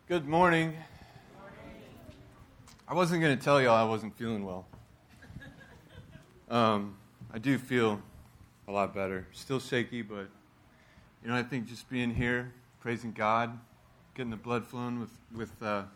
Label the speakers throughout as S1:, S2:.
S1: Good morning. I wasn't going to tell y'all I wasn't feeling well. I do feel a lot better. Still shaky, but I think just being here, praising God, getting the blood flowing with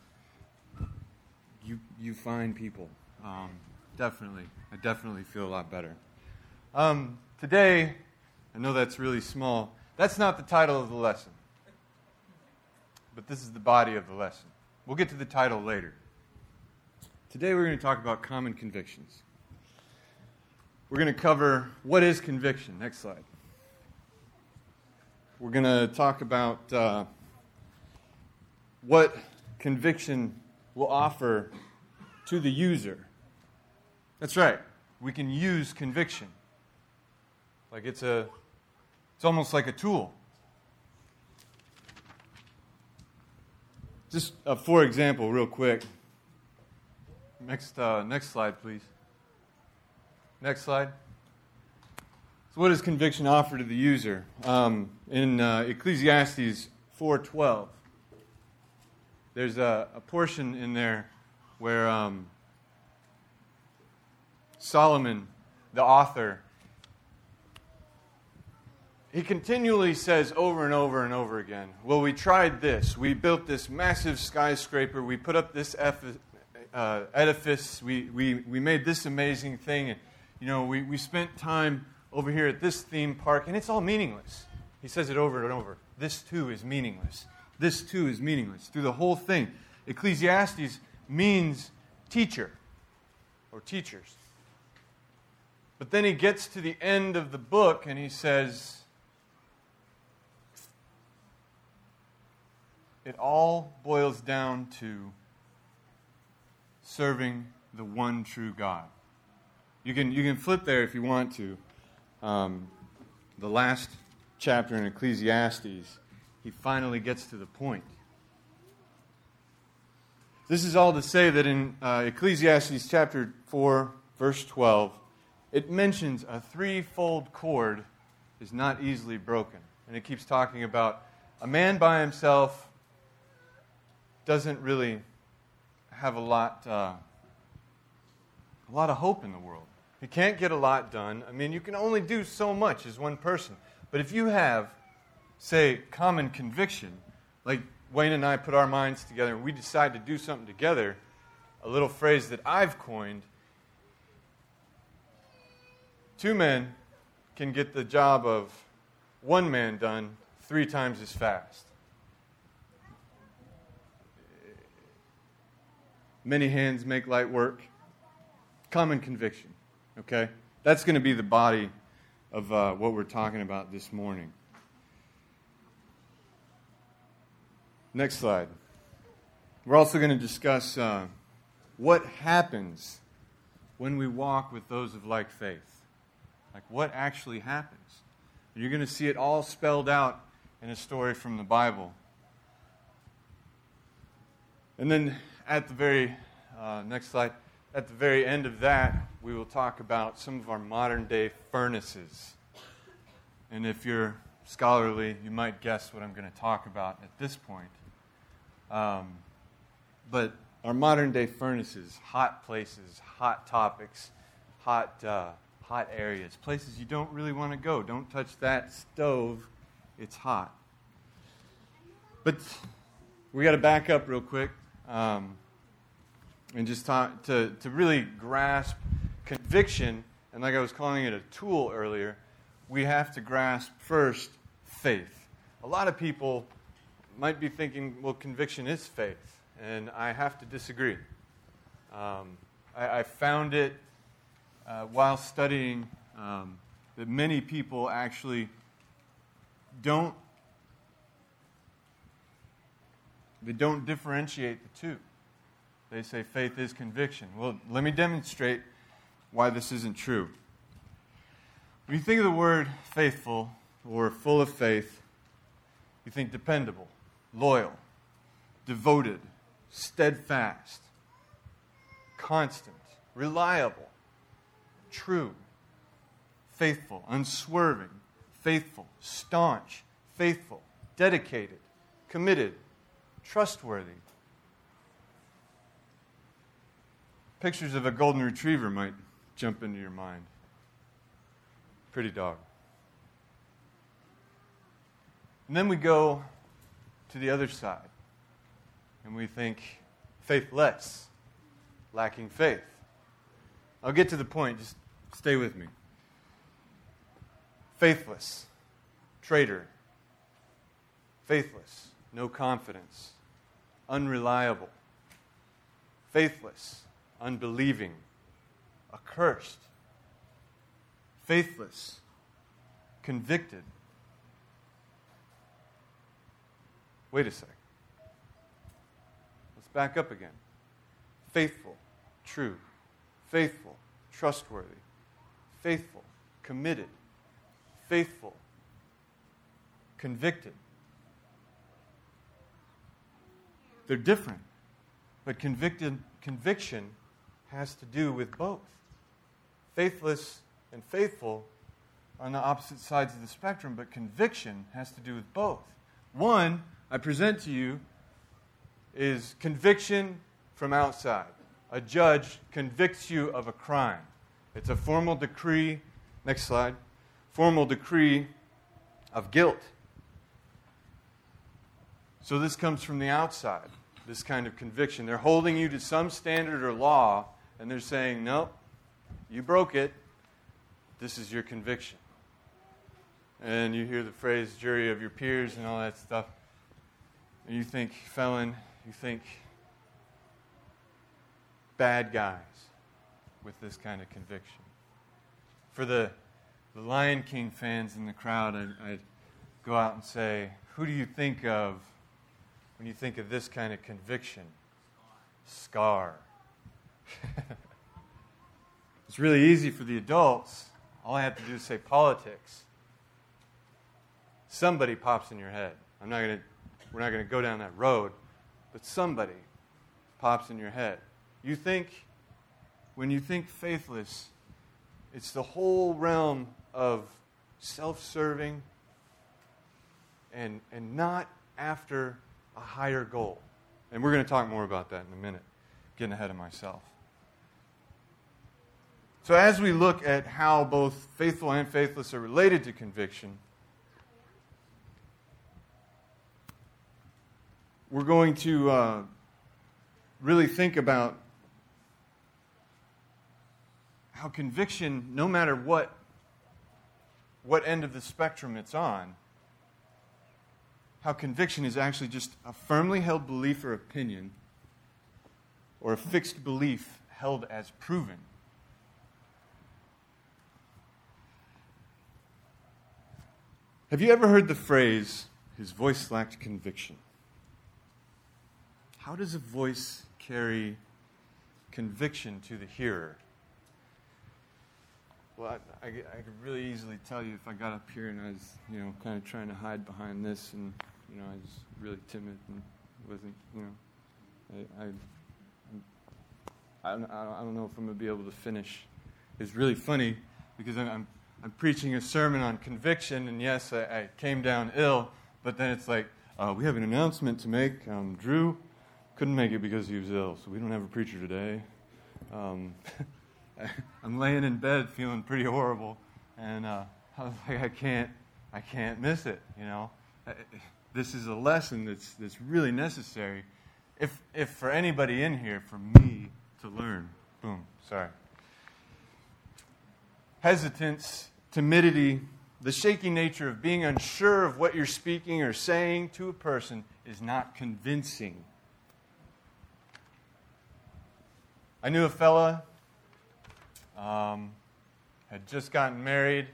S1: you fine people. I definitely feel a lot better. Today, I know that's really small. That's not the title of the lesson. But this is the body of the lesson. We'll get to the title later. Today we're going to talk about common convictions. We're going to cover what is conviction. Next slide. We're going to talk about what conviction will offer to the user. That's right. We can use conviction. Like it's almost like a tool. Just for example, real quick. Next slide, please. Next slide. So what does conviction offer to the user? In Ecclesiastes 4:12, there's a portion in there where Solomon, the author, he continually says over and over and over again, well, we tried this. We built this massive skyscraper. We put up this edifice. We made this amazing thing. And, we spent time over here at this theme park, and it's all meaningless. He says it over and over. This, too, is meaningless. This, too, is meaningless. Through the whole thing. Ecclesiastes means teacher or teachers. But then he gets to the end of the book, and he says, it all boils down to serving the one true God. You can flip there if you want to. The last chapter in Ecclesiastes, he finally gets to the point. This is all to say that in Ecclesiastes chapter 4, verse 12, it mentions a threefold cord is not easily broken. And it keeps talking about a man by himself doesn't really have a lot of hope in the world. He can't get a lot done. I mean, you can only do so much as one person. But if you have, say, common conviction, like Wayne and I put our minds together and we decide to do something together, a little phrase that I've coined, two men can get the job of one man done 3 times as fast. Many hands make light work. Common conviction, okay? That's going to be the body of what we're talking about this morning. Next slide. We're also going to discuss what happens when we walk with those of like faith. Like what actually happens. And you're going to see it all spelled out in a story from the Bible. And then at the very, next slide, at the very end of that, we will talk about some of our modern day furnaces. And if you're scholarly, you might guess what I'm going to talk about at this point. But our modern day furnaces, hot places, hot topics, hot areas, places you don't really want to go. Don't touch that stove, it's hot. But we got to back up real quick. And just talk to really grasp conviction, and like I was calling it a tool earlier, we have to grasp first faith. A lot of people might be thinking, well, conviction is faith, and I have to disagree. I found it while studying that many people actually don't differentiate the two. They say faith is conviction. Well, let me demonstrate why this isn't true. When you think of the word faithful or full of faith, you think dependable, loyal, devoted, steadfast, constant, reliable, true, faithful, unswerving, faithful, staunch, faithful, dedicated, committed, trustworthy. Pictures of a golden retriever might jump into your mind. Pretty dog. And then we go to the other side, and we think faithless, lacking faith. I'll get to the point, just stay with me. Faithless, traitor. Faithless, no confidence. Unreliable. Faithless, unbelieving. Accursed. Faithless, convicted. Wait a sec. Let's back up again. Faithful, true. Faithful, trustworthy. Faithful, committed. Faithful, convicted. They're different, but conviction has to do with both. Faithless and faithful are on the opposite sides of the spectrum, but conviction has to do with both. One, I present to you, is conviction from outside. A judge convicts you of a crime. It's a formal decree. Next slide. Formal decree of guilt. So this comes from the outside, this kind of conviction. They're holding you to some standard or law, and they're saying, nope, you broke it. This is your conviction. And you hear the phrase, jury of your peers and all that stuff. And you think felon, you think bad guys with this kind of conviction. For the Lion King fans in the crowd, I'd go out and say, who do you think of when you think of this kind of conviction? Scar. It's really easy for the adults. All I have to do is say politics. Somebody pops in your head. We're not going to go down that road, but somebody pops in your head. When you think faithless, it's the whole realm of self-serving and not after a higher goal. And we're going to talk more about that in a minute, getting ahead of myself. So as we look at how both faithful and faithless are related to conviction, we're going to really think about how conviction, no matter what end of the spectrum it's on, how conviction is actually just a firmly held belief or opinion, or a fixed belief held as proven. Have you ever heard the phrase, his voice lacked conviction? How does a voice carry conviction to the hearer? Well, I could really easily tell you if I got up here and I was, kind of trying to hide behind this, and I was really timid and wasn't, I don't know if I'm going to be able to finish. It's really funny because I'm preaching a sermon on conviction, and yes, I came down ill, but then it's like, we have an announcement to make. Drew couldn't make it because he was ill, so we don't have a preacher today. I'm laying in bed feeling pretty horrible, and I was like, I can't miss it. This is a lesson that's really necessary. If for anybody in here, for me to learn. Boom. Sorry. Hesitance, timidity, the shaky nature of being unsure of what you're speaking or saying to a person is not convincing. I knew a fella, had just gotten married.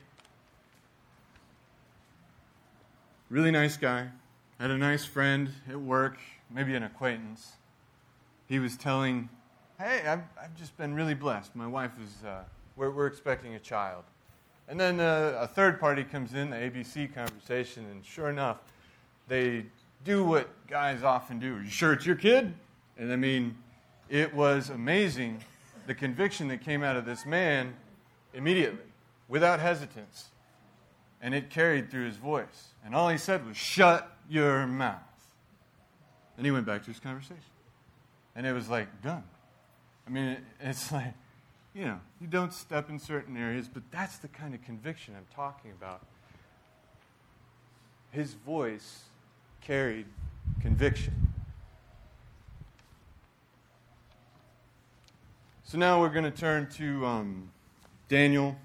S1: Really nice guy. Had a nice friend at work, maybe an acquaintance. He was telling, hey, I've just been really blessed. My wife is, we're expecting a child. And then a third party comes in, the ABC conversation, and sure enough, they do what guys often do. Are you sure it's your kid? And it was amazing, the conviction that came out of this man immediately, without hesitance. And it carried through his voice. And all he said was, shut your mouth. And he went back to his conversation. And it was like, done. I mean, it's like, you don't step in certain areas, but that's the kind of conviction I'm talking about. His voice carried conviction. So now we're going to turn to Daniel.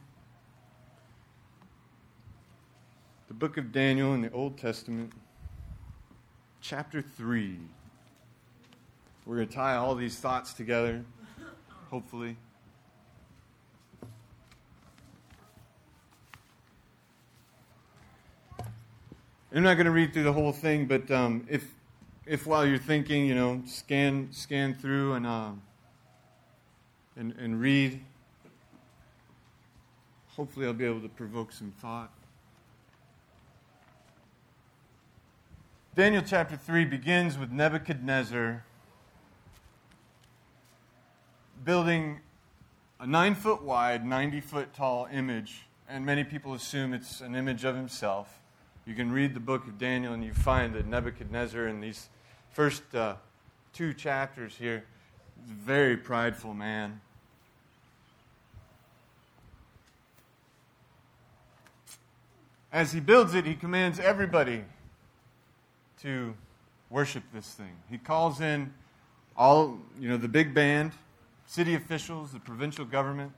S1: The book of Daniel in the Old Testament, chapter 3. We're going to tie all these thoughts together, hopefully. I'm not going to read through the whole thing, but if while you're thinking, scan through and read, hopefully I'll be able to provoke some thought. Daniel chapter 3 begins with Nebuchadnezzar building a 9-foot wide, 90-foot tall image, and many people assume it's an image of himself. You can read the book of Daniel and you find that Nebuchadnezzar in these first 2 chapters here is a very prideful man. As he builds it, he commands everybody to worship this thing. He calls in all, the big band, city officials, the provincial government,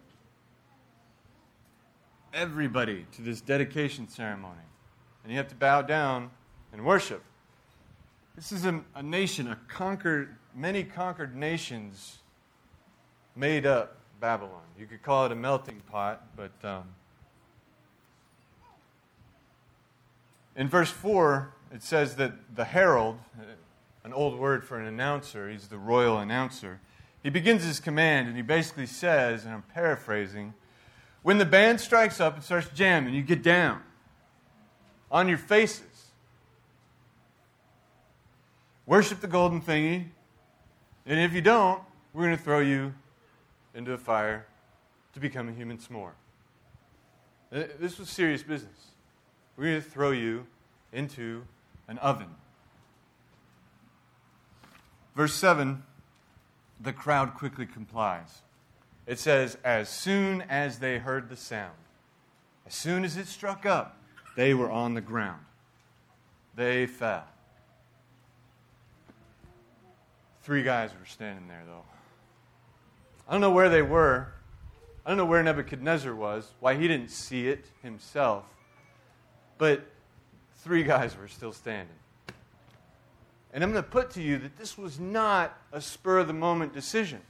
S1: everybody to this dedication ceremony. And you have to bow down and worship. This is a nation, many conquered nations made up Babylon. You could call it a melting pot, but in verse 4, it says that the herald, an old word for an announcer, he's the royal announcer, he begins his command and he basically says, and I'm paraphrasing, when the band strikes up and starts jamming, you get down on your faces. Worship the golden thingy, and if you don't, we're going to throw you into a fire to become a human s'more. This was serious business. We're going to throw you into an oven. Verse 7, the crowd quickly complies. It says, as soon as they heard the sound, as soon as it struck up, they were on the ground. They fell. 3 guys were standing there, though. I don't know where they were. I don't know where Nebuchadnezzar was, why he didn't see it himself. But 3 guys were still standing. And I'm going to put to you that this was not a spur-of-the-moment decision.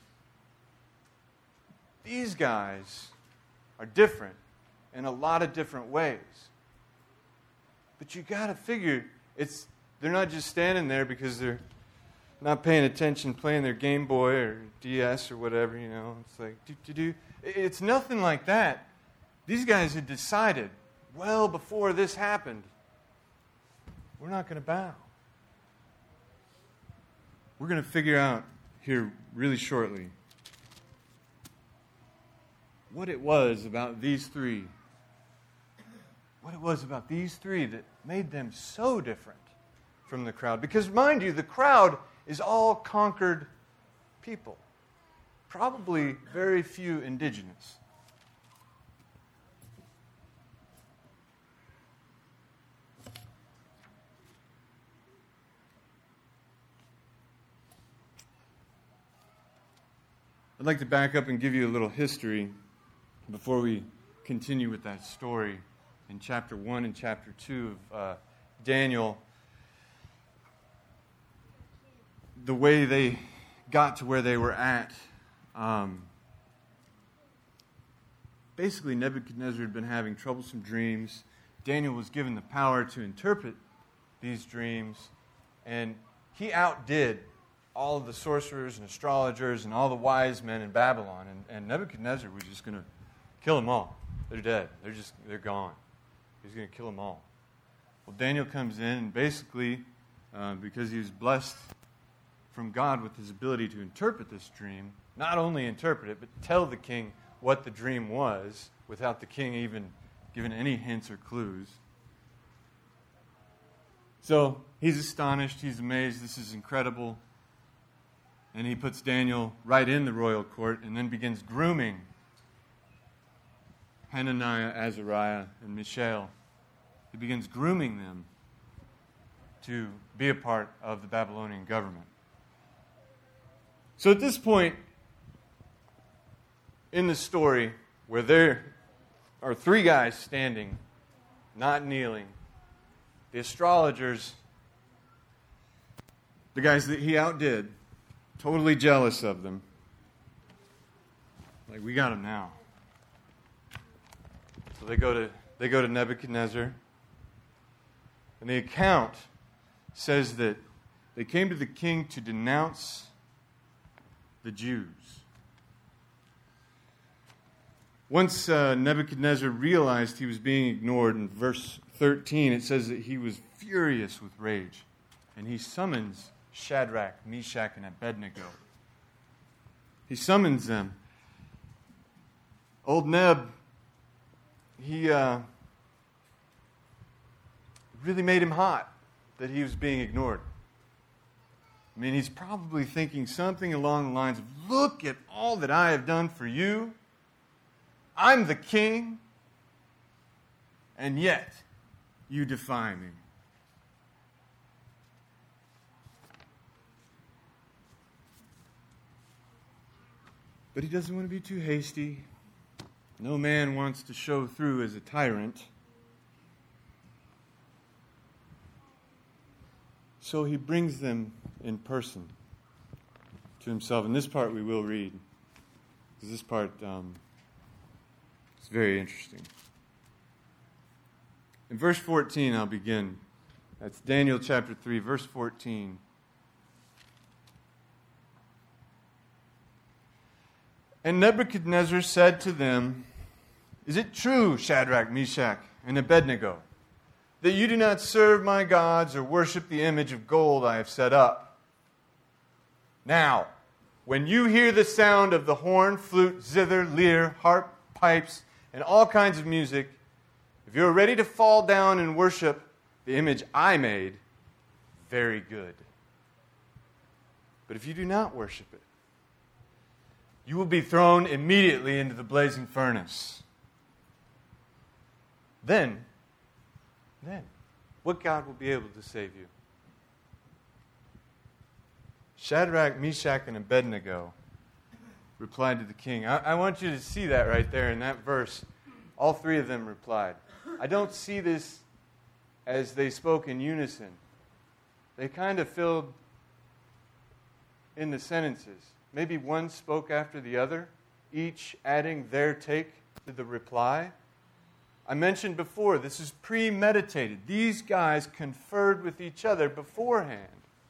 S1: These guys are different in a lot of different ways. But you got to figure they're not just standing there because they're not paying attention, playing their Game Boy or DS or whatever, It's like, do. It's nothing like that. These guys had decided well before this happened, we're not going to bow. We're going to figure out here really shortly what it was about these 3. What it was about these 3 that made them so different from the crowd. Because mind you, the crowd is all conquered people. Probably very few indigenous. I'd like to back up and give you a little history before we continue with that story in chapter 1 and chapter 2 of Daniel. The way they got to where they were at. Basically, Nebuchadnezzar had been having troublesome dreams. Daniel was given the power to interpret these dreams, and he outdid all of the sorcerers and astrologers and all the wise men in Babylon. And Nebuchadnezzar was just going to kill them all. They're dead. They're gone. He's going to kill them all. Well, Daniel comes in, and basically, because he was blessed from God with his ability to interpret this dream, not only interpret it, but tell the king what the dream was without the king even giving any hints or clues. So He's astonished. He's amazed. This is incredible. And he puts Daniel right in the royal court and then begins grooming Hananiah, Azariah, and Mishael. He begins grooming them to be a part of the Babylonian government. So at this point in the story, where there are three guys standing, not kneeling, the astrologers, the guys that he outdid, totally jealous of them. Like, we got him now. So they go to Nebuchadnezzar, and the account says that they came to the king to denounce the Jews. Once Nebuchadnezzar realized he was being ignored, in verse 13, it says that he was furious with rage, and he summons Shadrach, Meshach, and Abednego. He summons them. Old Neb, he really made him hot that he was being ignored. I mean, he's probably thinking something along the lines of, look at all that I have done for you. I'm the king, and yet you defy me. But he doesn't want to be too hasty. No man wants to show through as a tyrant. So he brings them in person to himself. And this part we will read, because this part is very interesting. In verse 14, I'll begin. That's Daniel chapter 3, verse 14. And Nebuchadnezzar said to them, is it true, Shadrach, Meshach, and Abednego, that you do not serve my gods or worship the image of gold I have set up? Now, when you hear the sound of the horn, flute, zither, lyre, harp, pipes, and all kinds of music, if you are ready to fall down and worship the image I made, very good. But if you do not worship it, you will be thrown immediately into the blazing furnace. Then, what God will be able to save you? Shadrach, Meshach, and Abednego replied to the king. I want you to see that right there in that verse. All three of them replied. I don't see this as they spoke in unison. They kind of filled in the sentences. Maybe one spoke after the other, each adding their take to the reply. I mentioned before, this is premeditated. These guys conferred with each other beforehand.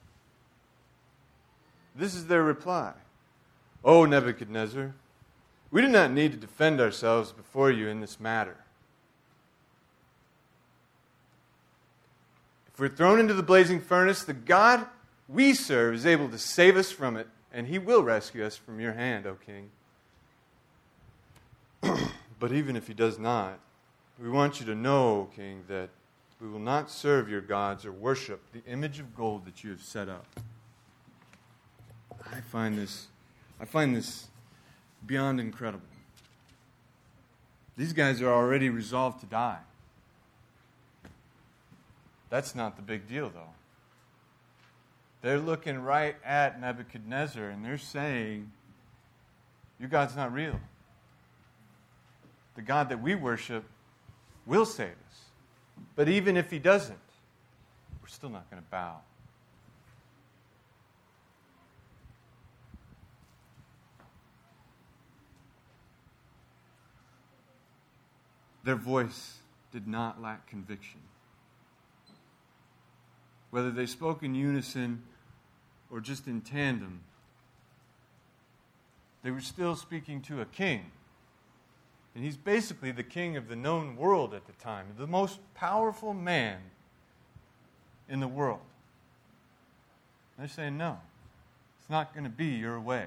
S1: This is their reply. O Nebuchadnezzar, we do not need to defend ourselves before you in this matter. If we're thrown into the blazing furnace, the God we serve is able to save us from it, and he will rescue us from your hand, O king. But even if he does not, we want you to know, O king, that we will not serve your gods or worship the image of gold that you have set up. I find this beyond incredible. These guys are already resolved to die. That's not the big deal, though. They're looking right at Nebuchadnezzar and they're saying, your God's not real. The God that we worship will save us. But even if he doesn't, we're still not going to bow. Their voice did not lack conviction. Whether they spoke in unison or just in tandem, they were still speaking to a king. And he's basically the king of the known world at the time, the most powerful man in the world. They're saying, no, it's not going to be your way.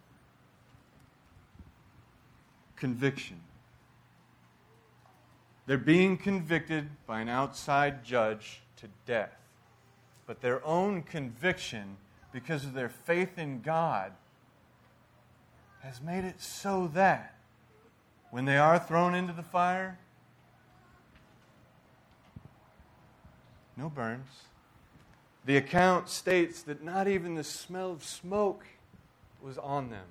S1: Conviction. They're being convicted by an outside judge to death. But their own conviction, because of their faith in God, has made it so that when they are thrown into the fire, no burns. The account states that not even the smell of smoke was on them.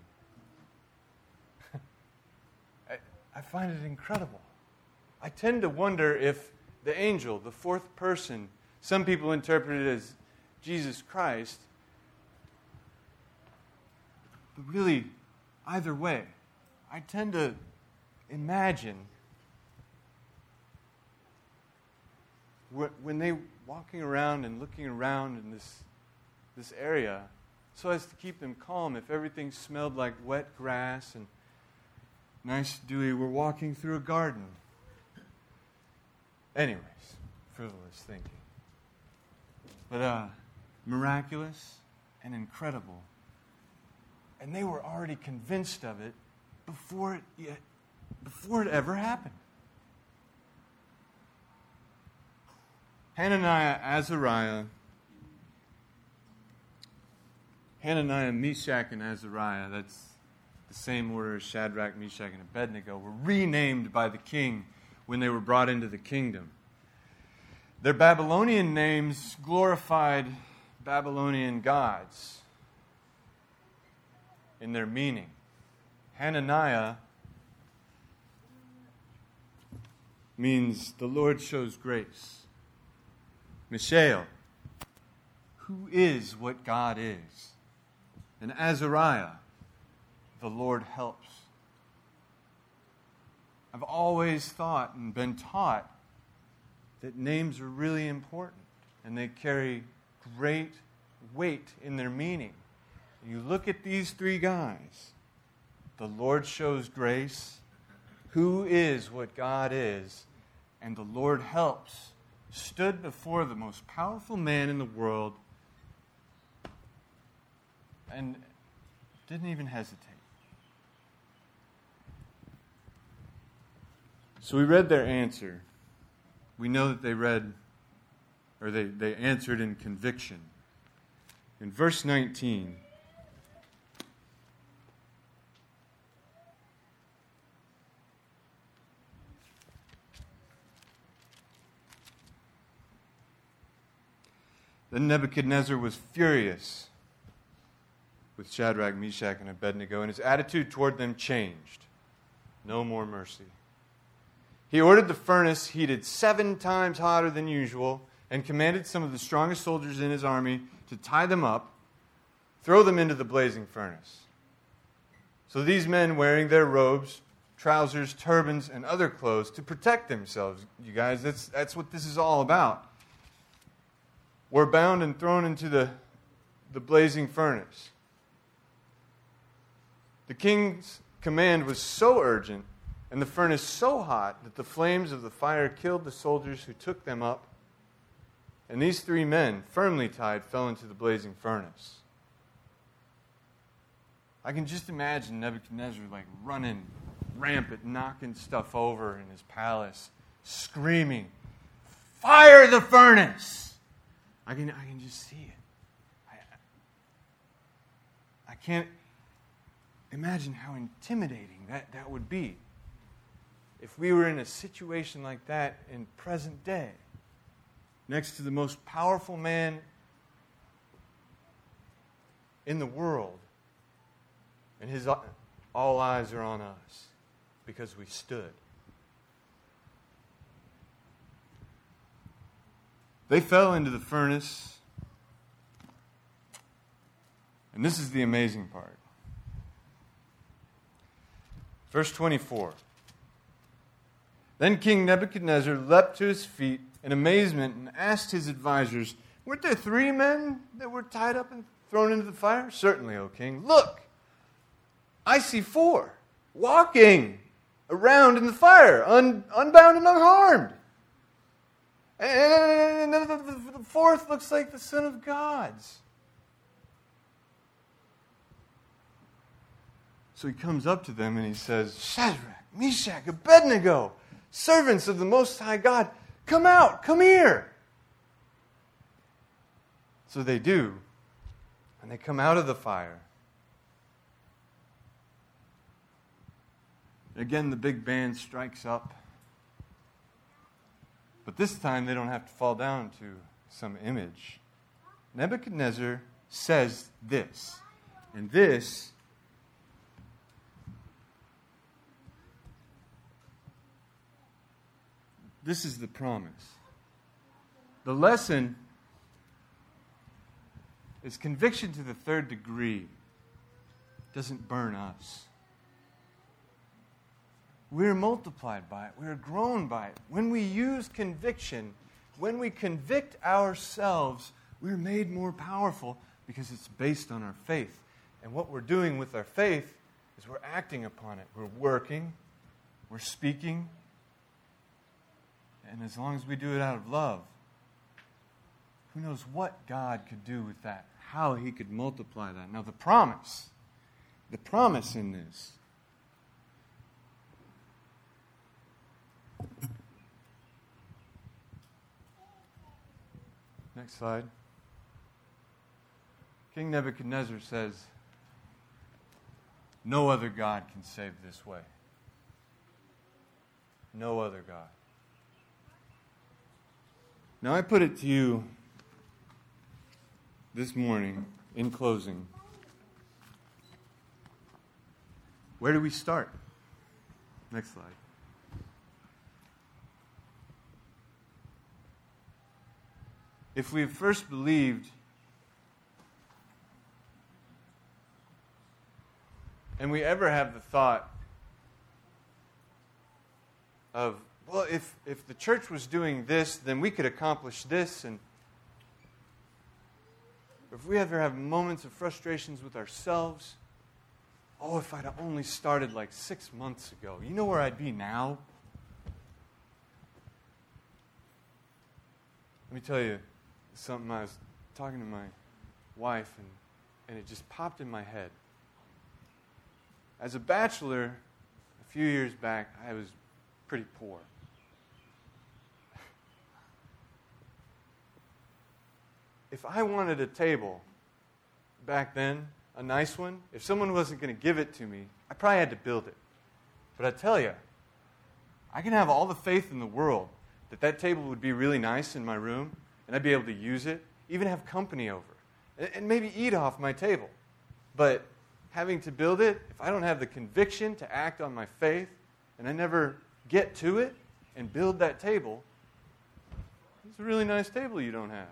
S1: I find it incredible. I tend to wonder if the angel, the fourth person, some people interpret it as Jesus Christ, but really, either way, I tend to imagine when they walking around and looking around in this area, so as to keep them calm, if everything smelled like wet grass and nice dewy, we're walking through a garden. Anyways, frivolous thinking. But miraculous and incredible. And they were already convinced of it before it ever happened. Hananiah, Meshach, and Azariah, that's the same order as Shadrach, Meshach, and Abednego, were renamed by the king when they were brought into the kingdom. Their Babylonian names glorified Babylonian gods in their meaning. Hananiah means the Lord shows grace. Mishael, who is what God is. And Azariah, the Lord helps. I've always thought and been taught that names are really important and they carry great weight in their meaning. You look at these three guys. The Lord shows grace, who is what God is, and the Lord helps, stood before the most powerful man in the world and didn't even hesitate. So we read their answer. We know that they answered in conviction. In verse 19, then Nebuchadnezzar was furious with Shadrach, Meshach, and Abednego, and his attitude toward them changed. No more mercy. He ordered the furnace heated 7 times hotter than usual and commanded some of the strongest soldiers in his army to tie them up, throw them into the blazing furnace. So these men, wearing their robes, trousers, turbans, and other clothes to protect themselves, you guys, that's what this is all about, were bound and thrown into the blazing furnace. The king's command was so urgent and the furnace so hot that the flames of the fire killed the soldiers who took them up. And these 3 men, firmly tied, fell into the blazing furnace. I can just imagine Nebuchadnezzar running rampant, knocking stuff over in his palace, screaming, "Fire the furnace!" I can just see it. I can't imagine how intimidating that would be if we were in a situation like that in present day, next to the most powerful man in the world, and all eyes are on us because we stood. They fell into the furnace, and this is the amazing part. Verse 24. Then King Nebuchadnezzar leapt to his feet in amazement and asked his advisors, "Weren't there 3 men that were tied up and thrown into the fire?" "Certainly, O king." "Look, I see 4 walking around in the fire, unbound and unharmed. And the 4th looks like the Son of God's." So he comes up to them and he says, "Shadrach, Meshach, Abednego, servants of the Most High God, come out, come here. So they do, and they come out of the fire. Again, the big band strikes up. But this time, they don't have to fall down to some image. Nebuchadnezzar says this, and this is the promise. The lesson is conviction to the third degree doesn't burn us. We're multiplied by it. We're grown by it. When we use conviction, when we convict ourselves, we're made more powerful because it's based on our faith. And what we're doing with our faith is we're acting upon it. We're working. We're speaking. And as long as we do it out of love, who knows what God could do with that, how He could multiply that. Now the promise in this, next slide. King Nebuchadnezzar says, no other God can save this way. No other God. Now I put it to you this morning, in closing. Where do we start? Next slide. If we first believed and we ever have the thought of, well, if the church was doing this, then we could accomplish this, and if we ever have moments of frustrations with ourselves, oh, if I'd only started like 6 months ago, you know where I'd be now? Let me tell you something. I was talking to my wife, and it just popped in my head. As a bachelor, a few years back, I was pretty poor. If I wanted a table back then, a nice one, if someone wasn't going to give it to me, I probably had to build it. But I tell you, I can have all the faith in the world that table would be really nice in my room, and I'd be able to use it, even have company over, and maybe eat off my table. But having to build it, if I don't have the conviction to act on my faith, and I never get to it and build that table, it's a really nice table you don't have.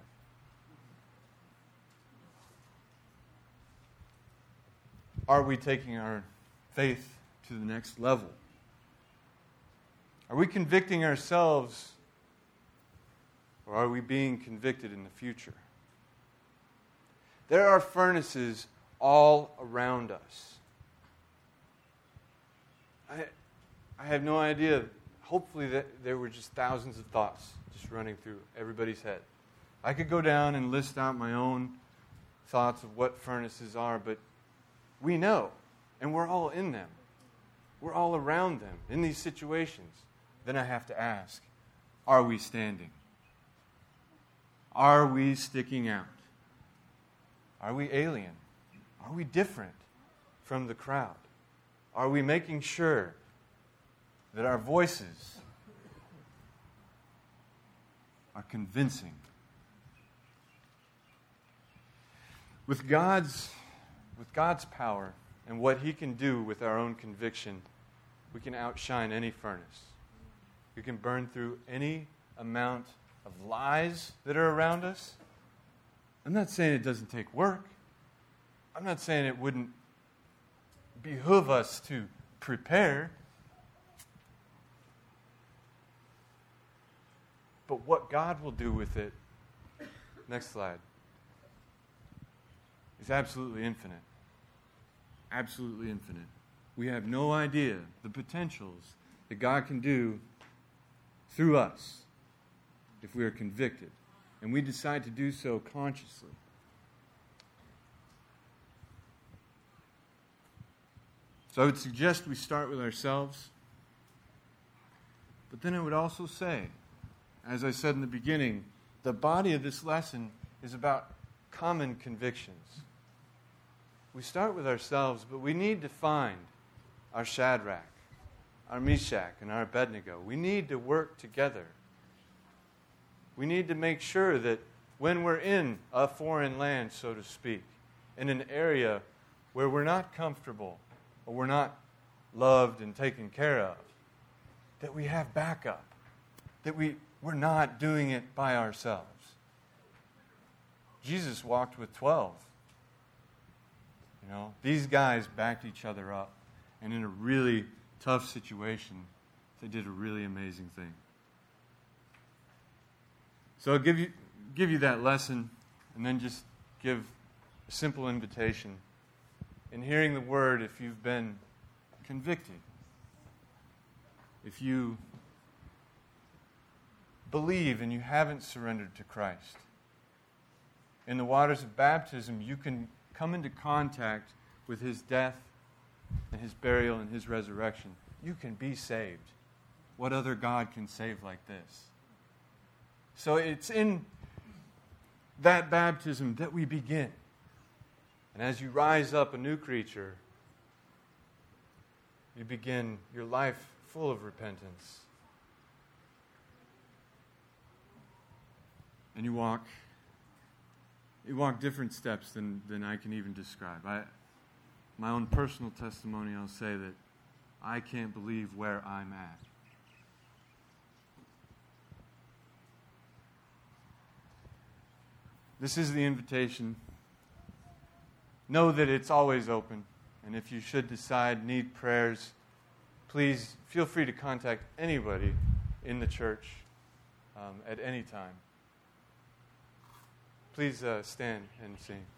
S1: Are we taking our faith to the next level? Are we convicting ourselves, or are we being convicted in the future? There are furnaces all around us. I have no idea. Hopefully that there were just thousands of thoughts just running through everybody's head. I could go down and list out my own thoughts of what furnaces are, but we know, and we're all in them. We're all around them in these situations. Then I have to ask, are we standing? Are we sticking out? Are we alien? Are we different from the crowd? Are we making sure that our voices are convincing? With God's power and what He can do with our own conviction, we can outshine any furnace. We can burn through any amount of lies that are around us. I'm not saying it doesn't take work. I'm not saying it wouldn't behoove us to prepare. But what God will do with it, next slide, is absolutely infinite. Absolutely infinite. We have no idea the potentials that God can do through us if we are convicted, and we decide to do so consciously. So I would suggest we start with ourselves. But then it would also say, as I said in the beginning, the body of this lesson is about common convictions. We start with ourselves, but we need to find our Shadrach, our Meshach, and our Abednego. We need to work together. We need to make sure that when we're in a foreign land, so to speak, in an area where we're not comfortable or we're not loved and taken care of, that we have backup, that we're not doing it by ourselves. Jesus walked with 12. These guys backed each other up, and in a really tough situation, they did a really amazing thing. So I'll give you that lesson, and then just give a simple invitation. In hearing the word, if you've been convicted, if you believe and you haven't surrendered to Christ, in the waters of baptism, you can come into contact with His death and His burial and His resurrection. You can be saved. What other God can save like this? So it's in that baptism that we begin. And as you rise up a new creature, you begin your life full of repentance. And you walk different steps than I can even describe. My own personal testimony, I'll say that I can't believe where I'm at. This is the invitation. Know that it's always open. And if you should need prayers, please feel free to contact anybody in the church at any time. Please stand and sing.